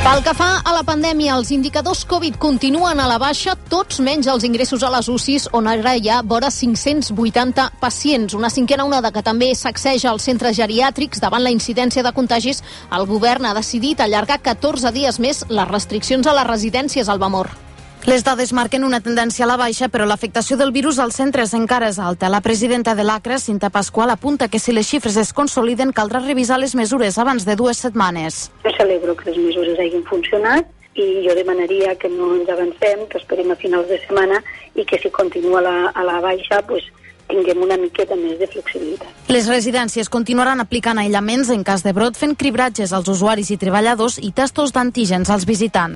Pel que fa a la pandèmia, els indicadors Covid continuen a la baixa, tots menys els ingressos a les UCIs, on ara hi ha vora 580 pacients. Una cinquena onada que també sacseja els centres geriàtrics. Davant la incidència de contagis, el govern ha decidit allargar 14 dies més les restriccions a les residències al Vamor. Les dades marquen una tendència a la baixa, però l'afectació del virus als centres encara és alta. La presidenta de l'ACRA, Cinta Pasqual, apunta que si les xifres es consoliden caldrà revisar les mesures abans de 2 setmanes. Jo celebro que les mesures hagin funcionat i jo demanaria que no ens avancem, que esperem a finals de setmana i que si continua a la baixa, tinguem una miqueta més de flexibilitat. Les residències continuaran aplicant aïllaments en cas de brot, fent cribratges als usuaris i treballadors i tastos d'antígens als visitants.